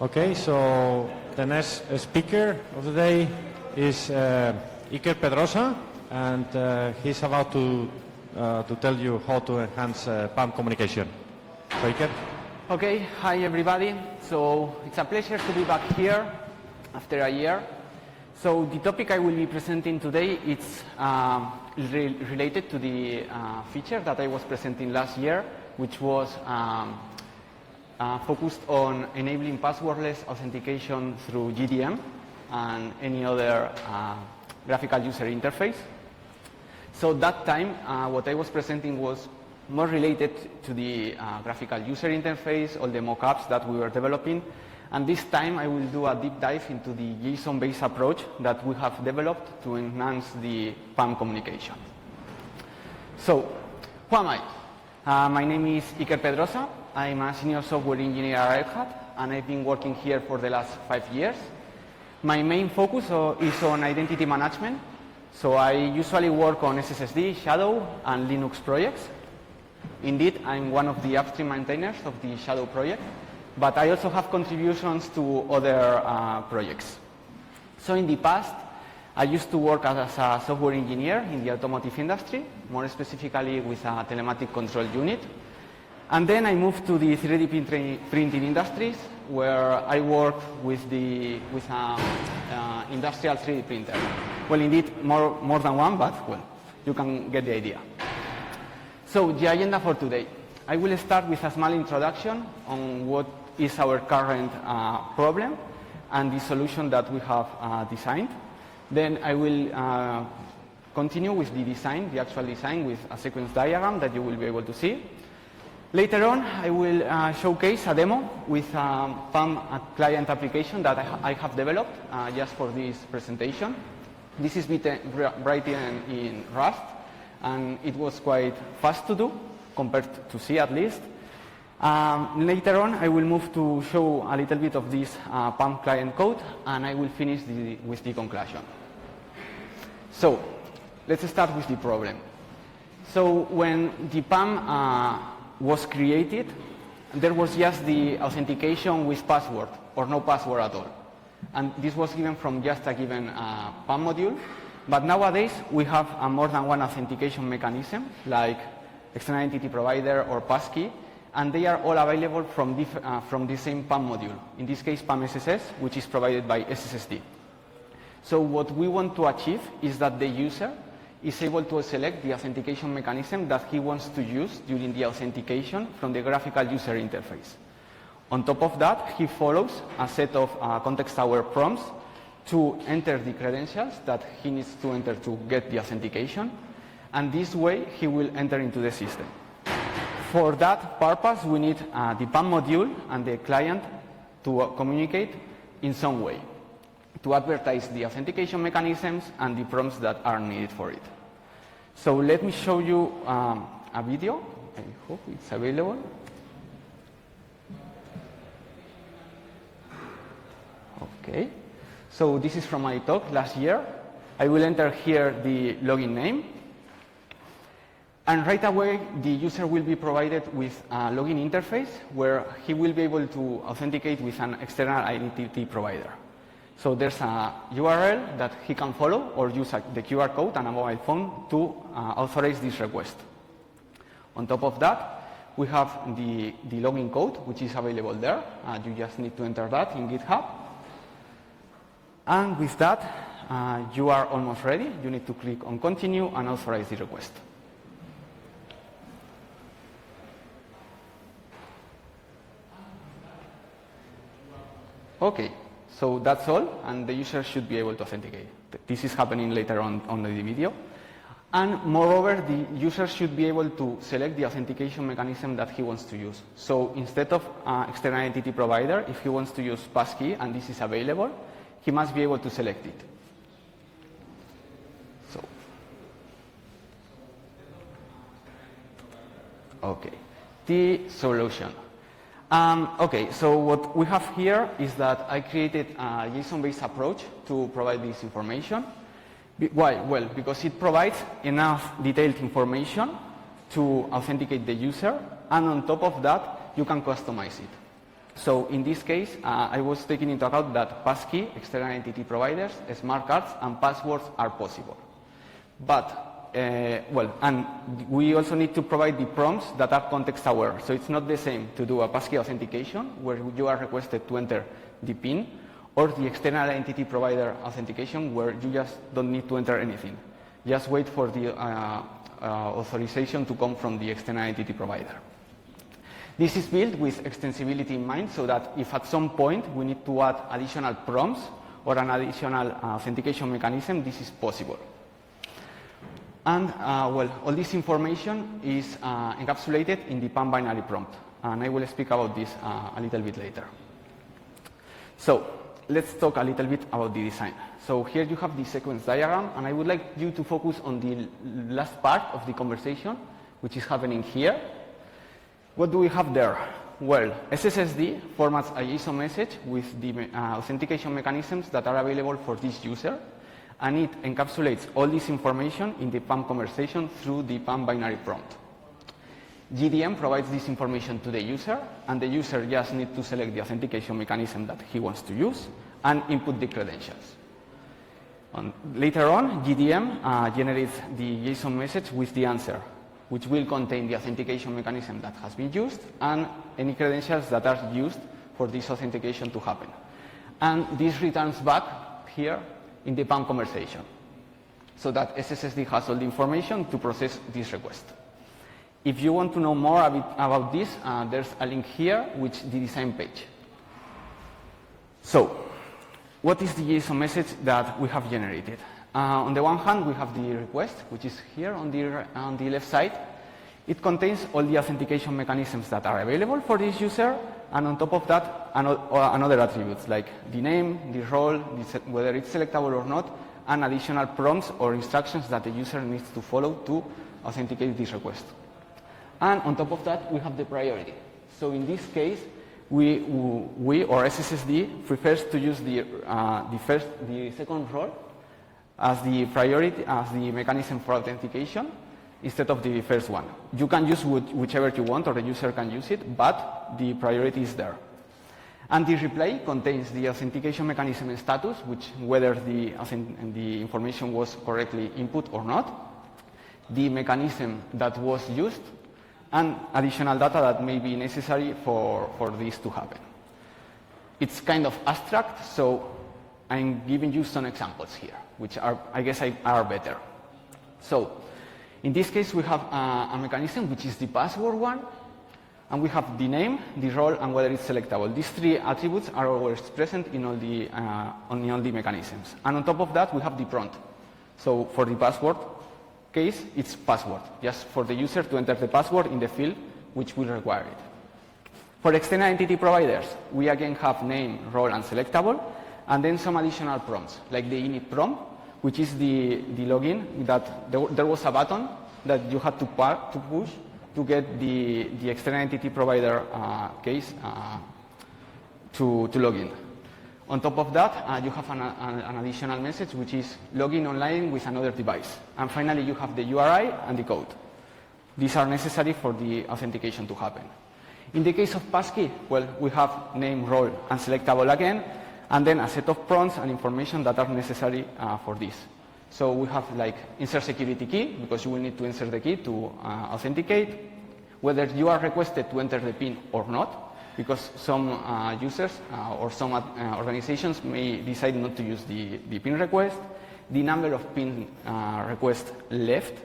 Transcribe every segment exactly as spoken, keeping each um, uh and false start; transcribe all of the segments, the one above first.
Okay, so the next speaker of the day is uh, Iker Pedrosa, and uh, he's about to uh, to tell you how to enhance uh, P A M communication. So Iker. Okay, hi everybody. So it's a pleasure to be back here after a year. So the topic I will be presenting today is um, re related to the uh, feature that I was presenting last year, which was um, uh, focused on enabling passwordless authentication through G D M and any other uh, graphical user interface. So that time, uh, what I was presenting was more related to the uh, graphical user interface, all the mock-ups that we were developing. And this time I will do a deep dive into the JSON-based approach that we have developed to enhance the P A M communication. So, who am I? Uh, my name is Iker Pedrosa. I'm a senior software engineer at Red Hat, and I've been working here for the last five years. My main focus uh, is on identity management. So I usually work on S S S D, Shadow, and Linux projects. Indeed, I'm one of the upstream maintainers of the Shadow project, but I also have contributions to other uh, projects. So in the past, I used to work as a software engineer in the automotive industry, more specifically with a telematic control unit. And then I moved to the three D printing industries, where I work with the with an uh, industrial three D printer. Well, indeed, more, more than one, but well, you can get the idea. So the agenda for today. I will start with a small introduction on what is our current uh, problem and the solution that we have uh, designed. Then I will uh, continue with the design, the actual design, with a sequence diagram that you will be able to see. Later on, I will uh, showcase a demo with a P A M client application that I, ha I have developed uh, just for this presentation. This is written in Rust, and it was quite fast to do, compared to C at least. Um, later on, I will move to show a little bit of this uh, P A M client code, and I will finish the, with the conclusion. So, let's start with the problem. So, when the P A M uh, was created, there was just the authentication with password, or no password at all. And this was given from just a given uh, P A M module. But nowadays, we have uh, more than one authentication mechanism, like external entity provider or passkey, and they are all available from, uh, from the same P A M module. In this case, P A M S S S, which is provided by S S S D. So what we want to achieve is that the user is able to select the authentication mechanism that he wants to use during the authentication from the graphical user interface. On top of that, he follows a set of uh, context-aware prompts to enter the credentials that he needs to enter to get the authentication, and this way he will enter into the system. For that purpose, we need uh, the P A M module and the client to uh, communicate in some way, to advertise the authentication mechanisms and the prompts that are needed for it. So let me show you um, a video. I hope it's available. Okay. So this is from my talk last year. I will enter here the login name. And right away, the user will be provided with a login interface where he will be able to authenticate with an external identity provider. So there's a U R L that he can follow or use a, the Q R code and a mobile phone to uh, authorize this request. On top of that, we have the, the login code, which is available there. Uh, you just need to enter that in GitHub. And with that, uh, you are almost ready. You need to click on continue and authorize the request. Okay, so that's all, and the user should be able to authenticate. This is happening later on, on the video. And moreover, the user should be able to select the authentication mechanism that he wants to use. So instead of uh, external entity provider, if he wants to use passkey and this is available, he must be able to select it. So, okay, the solution. Um, okay, so what we have here is that I created a JSON-based approach to provide this information. Be why? Well, because it provides enough detailed information to authenticate the user, and on top of that, you can customize it. So in this case, uh, I was taking into account that passkey, external entity providers, smart cards, and passwords are possible. But, uh, well, and we also need to provide the prompts that are context aware. So it's not the same to do a passkey authentication, where you are requested to enter the PIN, or the external entity provider authentication, where you just don't need to enter anything. Just wait for the uh, uh, authorization to come from the external entity provider. This is built with extensibility in mind, so that if at some point we need to add additional prompts or an additional uh, authentication mechanism, this is possible. And uh, well, all this information is uh, encapsulated in the P A M binary prompt, and I will speak about this uh, a little bit later. So let's talk a little bit about the design. So here you have the sequence diagram, and I would like you to focus on the last part of the conversation, which is happening here. What do we have there? Well, S S S D formats a JSON message with the uh, authentication mechanisms that are available for this user, and it encapsulates all this information in the P A M conversation through the P A M binary prompt. G D M provides this information to the user, and the user just needs to select the authentication mechanism that he wants to use and input the credentials. And later on, G D M uh, generates the JSON message with the answer, which will contain the authentication mechanism that has been used and any credentials that are used for this authentication to happen. And this returns back here in the P A M conversation, so that S S S D has all the information to process this request. If you want to know more a bit about this, uh, there's a link here, which is the design page. So, what is the JSON message that we have generated? Uh, on the one hand, we have the request, which is here on the, on the left side. It contains all the authentication mechanisms that are available for this user, and on top of that, another attributes like the name, the role, the, whether it's selectable or not, and additional prompts or instructions that the user needs to follow to authenticate this request. And on top of that, we have the priority. So in this case, we, we or S S S D prefers to use the, uh, the, first, the second role as the priority, as the mechanism for authentication, instead of the first one. You can use whichever you want, or the user can use it, but the priority is there. And the reply contains the authentication mechanism status, which whether the, the information was correctly input or not, the mechanism that was used, and additional data that may be necessary for, for this to happen. It's kind of abstract, so I'm giving you some examples here, which are, I guess, are better. So, in this case, we have a, a mechanism which is the password one, and we have the name, the role, and whether it's selectable. These three attributes are always present in all the, uh, on all the mechanisms. And on top of that, we have the prompt. So, for the password case, it's password, just for the user to enter the password in the field which will require it. For external entity providers, we again have name, role, and selectable, and then some additional prompts, like the init prompt, which is the, the login that there, there was a button that you had to, par, to push to get the, the external entity provider uh, case uh, to, to log in. On top of that, uh, you have an, an, an additional message, which is login online with another device. And finally, you have the U R I and the code. These are necessary for the authentication to happen. In the case of passkey, well, we have name, role, and selectable again, and then a set of prompts and information that are necessary uh, for this. So we have like insert security key, because you will need to insert the key to uh, authenticate, whether you are requested to enter the PIN or not, because some uh, users uh, or some uh, organizations may decide not to use the, the PIN request, the number of PIN uh, requests left.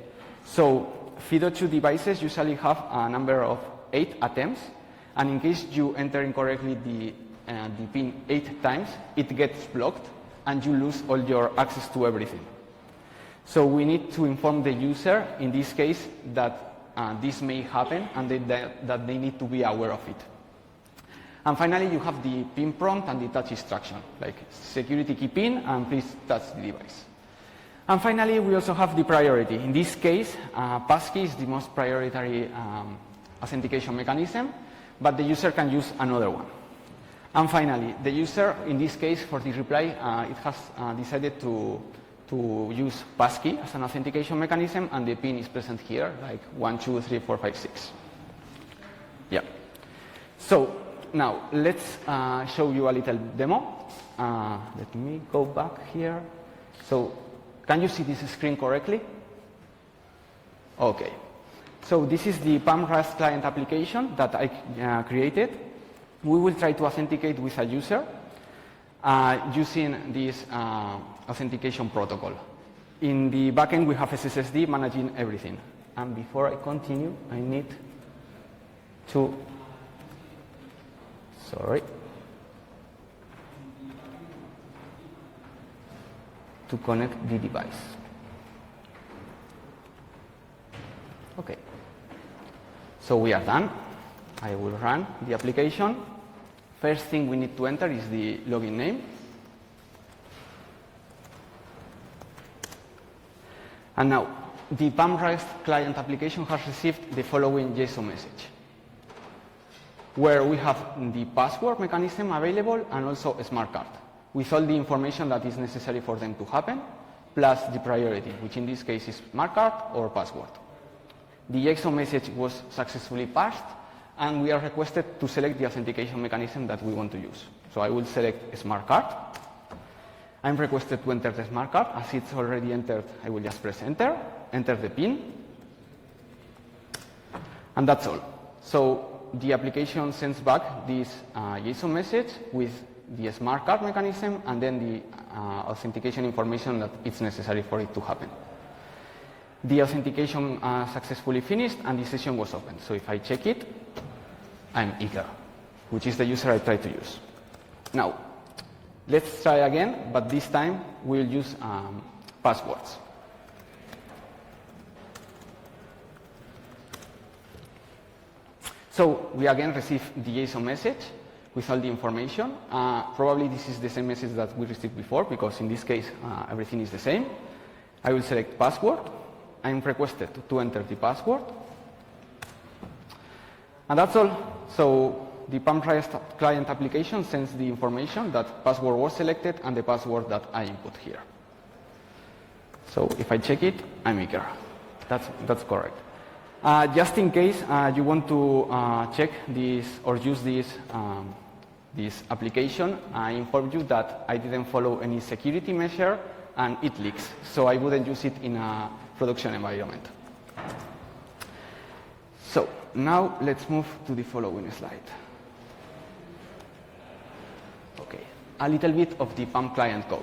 So FIDO two devices usually have a number of eight attempts, and in case you enter incorrectly the Uh, the PIN eight times, it gets blocked and you lose all your access to everything. So we need to inform the user, in this case, that uh, this may happen and that, that they need to be aware of it. And finally, you have the PIN prompt and the touch instruction, like security key PIN and please touch the device. And finally, we also have the priority. In this case, uh, passkey is the most priority um, authentication mechanism, but the user can use another one. And finally, the user, in this case, for the reply, uh, it has uh, decided to, to use passkey as an authentication mechanism, and the PIN is present here, like one, two, three, four, five, six. Yeah. So now let's uh, show you a little demo. Uh, let me go back here. So, can you see this screen correctly? Okay. So this is the P A M Rust client application that I uh, created. We will try to authenticate with a user uh, using this uh, authentication protocol. In the backend, we have S S S D managing everything. And before I continue, I need to, sorry, to connect the device. Okay. So we are done. I will run the application. First thing we need to enter is the login name. And now, the P A M Rust client application has received the following JSON message, where we have the password mechanism available and also a smart card, with all the information that is necessary for them to happen, plus the priority, which in this case is smart card or password. The JSON message was successfully passed, and we are requested to select the authentication mechanism that we want to use. So I will select a smart card. I'm requested to enter the smart card. As it's already entered, I will just press enter, enter the PIN, and that's all. So the application sends back this uh, JSON message with the smart card mechanism and then the uh, authentication information that it's necessary for it to happen. The authentication uh, successfully finished and the session was opened. So if I check it, I'm Iker, which is the user I tried to use. Now, let's try again, but this time we'll use um, passwords. So we again receive the JSON message with all the information. Uh, probably this is the same message that we received before, because in this case uh, everything is the same. I will select password. I'm requested to enter the password. And that's all. So the P A M Rust client application sends the information that password was selected and the password that I input here. So if I check it, I'm Iker. That's, that's correct. Uh, just in case uh, you want to uh, check this or use this, um, this application, I inform you that I didn't follow any security measure and it leaks. So I wouldn't use it in a production environment. So now let's move to the following slide. Okay, a little bit of the P A M client code.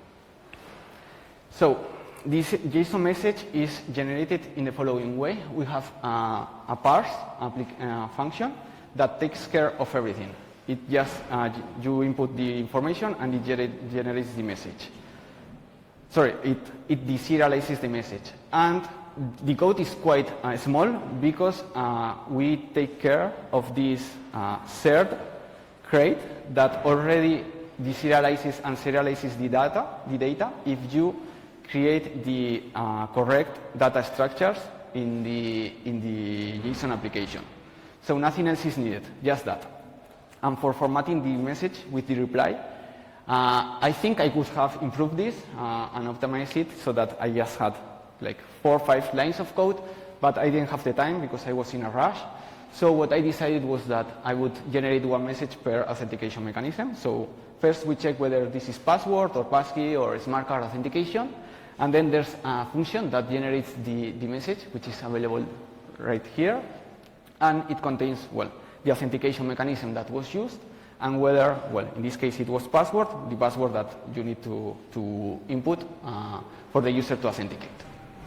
So this JSON message is generated in the following way. We have uh, a parse uh, function that takes care of everything. It just, uh, you input the information and it gener generates the message. Sorry, it, it deserializes the message. And the code is quite uh, small because uh, we take care of this uh, shared crate that already deserializes and serializes the data, the data if you create the uh, correct data structures in the, in the JSON application. So nothing else is needed, just that. And for formatting the message with the reply, Uh, I think I could have improved this uh, and optimized it so that I just had like four or five lines of code, but I didn't have the time because I was in a rush. So what I decided was that I would generate one message per authentication mechanism. So first we check whether this is password or passkey or smart card authentication, and then there's a function that generates the, the message, which is available right here, and it contains, well, the authentication mechanism that was used, and whether, well, in this case it was password, the password that you need to, to input uh, for the user to authenticate.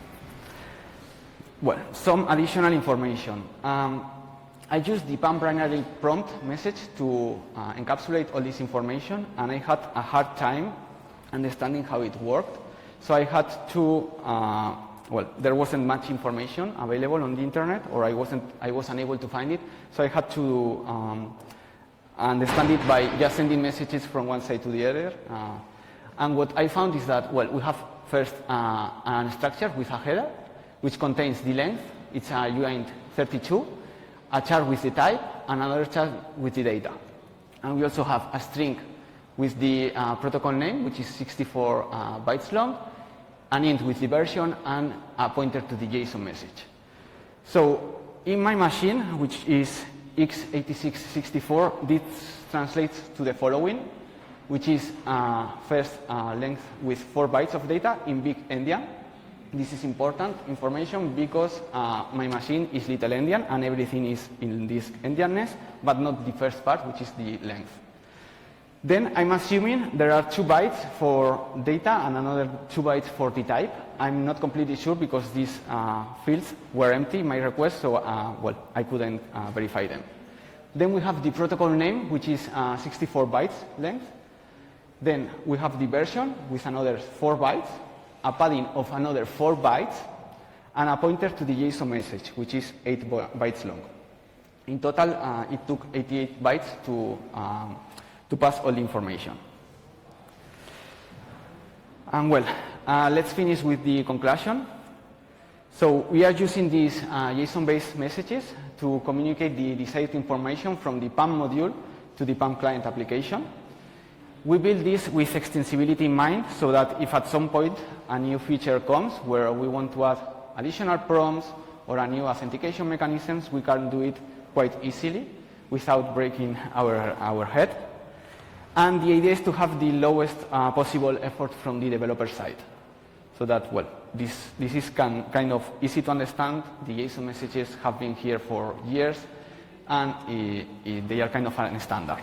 Well, some additional information. Um, I used the P A M binary prompt message to uh, encapsulate all this information, and I had a hard time understanding how it worked. So I had to, uh, well, there wasn't much information available on the internet, or I wasn't, I was unable to find it. So I had to um, understand it by just sending messages from one side to the other. Uh, and what I found is that, well, we have first uh, a structure with a header, which contains the length, it's a uint thirty-two, a char with the type, and another char with the data. And we also have a string with the uh, protocol name, which is sixty-four uh, bytes long, an int with the version, and a pointer to the JSON message. So in my machine, which is x eighty-six sixty-four, this translates to the following, which is uh, first uh, length with four bytes of data in big endian. This is important information because uh, my machine is little endian and everything is in this endianness, but not the first part, which is the length. Then I'm assuming there are two bytes for data and another two bytes for the type. I'm not completely sure because these uh, fields were empty in my request, so uh, well, I couldn't uh, verify them. Then we have the protocol name, which is uh, sixty-four bytes length. Then we have the version with another four bytes, a padding of another four bytes, and a pointer to the JSON message, which is eight bytes long. In total, uh, it took eighty-eight bytes to, um, to pass all the information. And well, uh, let's finish with the conclusion. So we are using these uh, JSON-based messages to communicate the desired information from the P A M module to the P A M client application. We build this with extensibility in mind so that if at some point a new feature comes where we want to add additional prompts or a new authentication mechanisms, we can do it quite easily without breaking our, our head. And the idea is to have the lowest uh, possible effort from the developer side. So that, well, this, this is can, kind of easy to understand. The JSON messages have been here for years, and it, it, they are kind of a standard.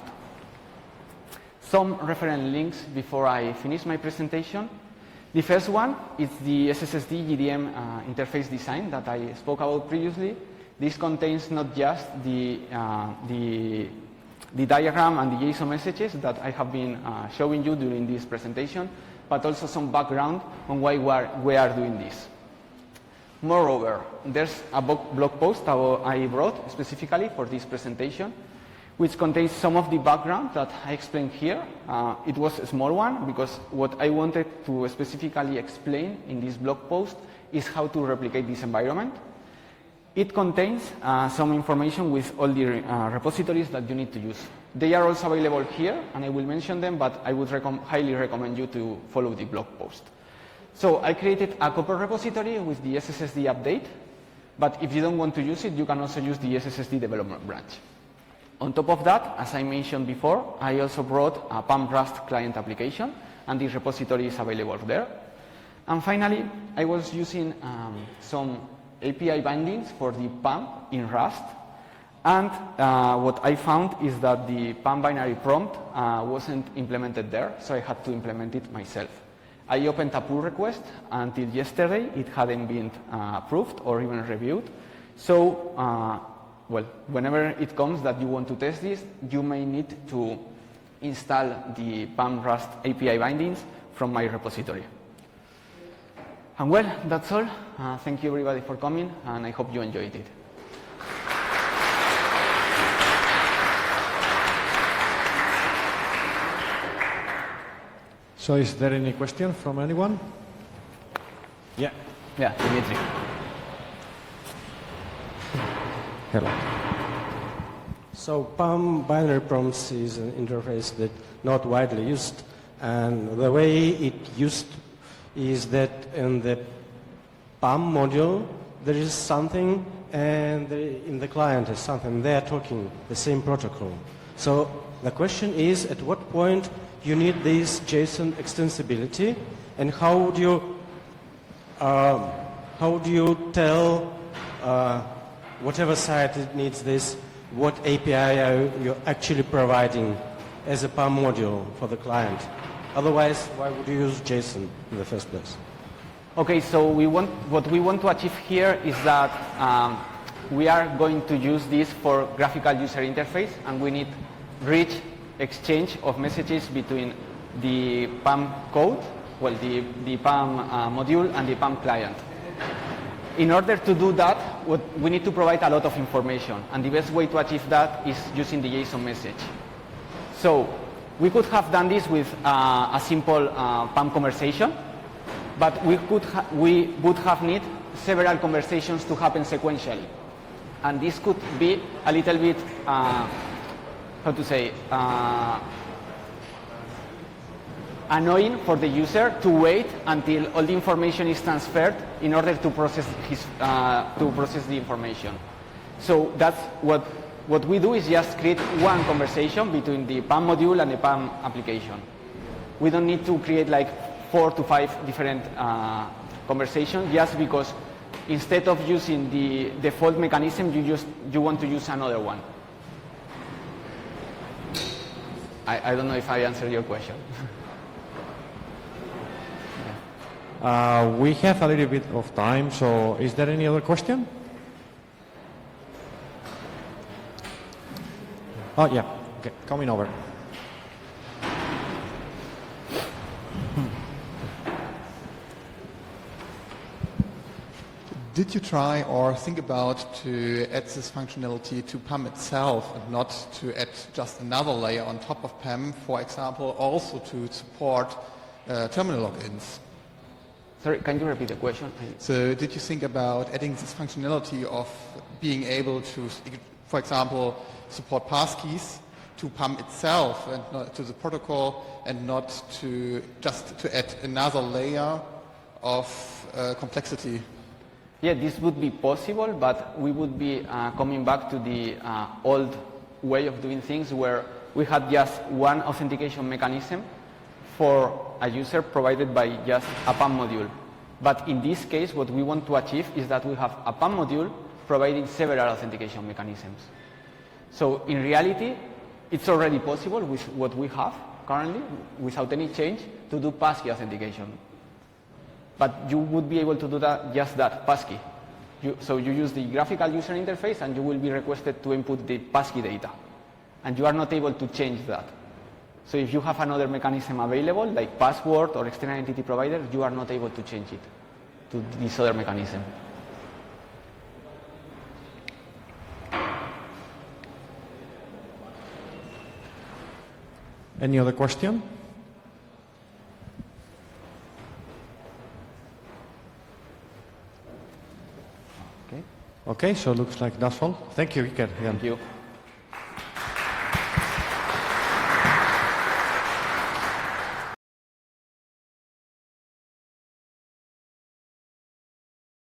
Some reference links before I finish my presentation. The first one is the S S S D J D M uh, interface design that I spoke about previously. This contains not just the, uh, the, the diagram and the JSON messages that I have been uh, showing you during this presentation, but also some background on why we are, we are doing this. Moreover, there's a blog post I wrote specifically for this presentation, which contains some of the background that I explained here. Uh, it was a small one because what I wanted to specifically explain in this blog post is how to replicate this environment. It contains uh, some information with all the uh, repositories that you need to use. They are also available here, and I will mention them, but I would recom highly recommend you to follow the blog post. So I created a Copper repository with the S S S D update, but if you don't want to use it, you can also use the S S S D development branch. On top of that, as I mentioned before, I also brought a P A M Rust client application, and this repository is available there. And finally, I was using um, some A P I bindings for the P A M in Rust, and uh, what I found is that the P A M binary prompt uh, wasn't implemented there, so I had to implement it myself. I opened a pull request. Until yesterday, it hadn't been uh, approved or even reviewed. So, uh, well, whenever it comes that you want to test this, you may need to install the P A M Rust A P I bindings from my repository. And well, that's all. Uh, thank you everybody for coming, and I hope you enjoyed it. So is there any question from anyone? Yeah. Yeah, Dimitri. Hello. So P A M binary prompts is an interface that not widely used, and the way it used is that in the P A M module there is something, and in the client is something. They are talking the same protocol. So the question is, at what point you need this JSON extensibility, and how would you uh, how do you tell uh, whatever site it needs this, what A P I are you actually providing as a P A M module for the client? Otherwise, why would you use JSON in the first place? Okay, so we want, what we want to achieve here is that um, we are going to use this for graphical user interface, and we need rich exchange of messages between the P A M code, well, the, the P A M uh, module and the P A M client. In order to do that, what, we need to provide a lot of information, and the best way to achieve that is using the JSON message. So we could have done this with uh, a simple uh, P A M conversation, but we, could ha we would have need several conversations to happen sequentially. And this could be a little bit, uh, how to say, uh, annoying for the user to wait until all the information is transferred in order to process his, uh, to process the information. So that's what what we do is just create one conversation between the P A M module and the P A M application. We don't need to create like four to five different uh, conversations just because instead of using the default mechanism, you just you want to use another one. I, I don't know if I answered your question. Uh, we have a little bit of time, so is there any other question? Oh, yeah. Okay, coming over. Did you try or think about to add this functionality to P A M itself and not to add just another layer on top of P A M, for example, also to support uh, terminal logins? Sorry, can you repeat the question? So did you think about adding this functionality of being able to, for example, support passkeys to P A M itself and not to the protocol and not to just to add another layer of uh, complexity? Yeah, this would be possible, but we would be uh, coming back to the uh, old way of doing things where we had just one authentication mechanism for a user provided by just a P A M module. But in this case, what we want to achieve is that we have a P A M module providing several authentication mechanisms. So in reality, it's already possible with what we have currently, without any change, to do passkey authentication. But you would be able to do that, just that, passkey. You, so you use the graphical user interface and you will be requested to input the passkey data. And you are not able to change that. So if you have another mechanism available, like password or external entity provider, you are not able to change it to this other mechanism. Any other question? Okay, so looks like that's all. Thank you, Iker. Again. Thank you.